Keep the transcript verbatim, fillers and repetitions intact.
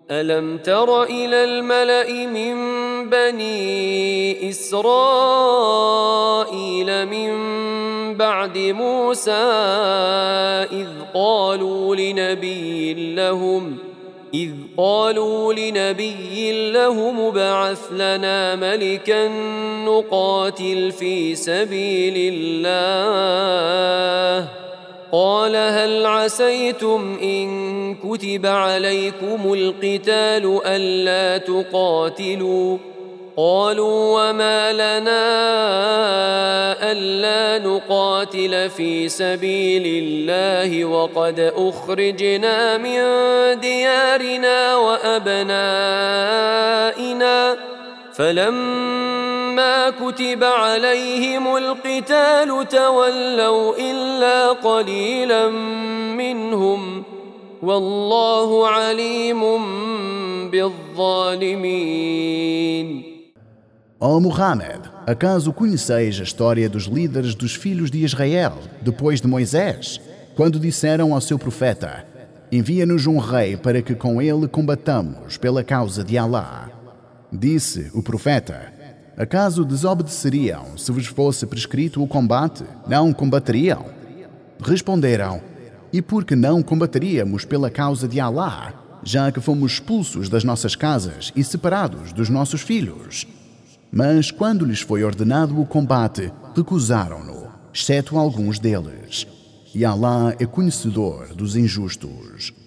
ألم تر إلى الملأ من بني إسرائيل من بعد موسى إذ قالوا لنبي لهم إذ قالوا لنبي لهم ابعث لنا ملكا نقاتل في سبيل الله قال هل عسيتم إن كتب عليكم القتال ألا تقاتلوا قالوا وما لنا ألا نقاتل في سبيل الله وقد أخرجنا من ديارنا وأبنائنا فلما كتب عليهم القتال تولوا إلا قليلا منهم والله عليم بالظالمين. Ó Muhammad, acaso conheceis a história dos líderes dos filhos de Israel, depois de Moisés, quando disseram ao seu profeta: envia-nos um rei para que com ele combatamos pela causa de Allah? Disse o profeta: acaso desobedeceriam se vos fosse prescrito o combate? Não combateriam? Responderam: e por que não combateríamos pela causa de Allah, já que fomos expulsos das nossas casas e separados dos nossos filhos? Mas quando lhes foi ordenado o combate, recusaram-no, exceto alguns deles. E Allah é conhecedor dos injustos.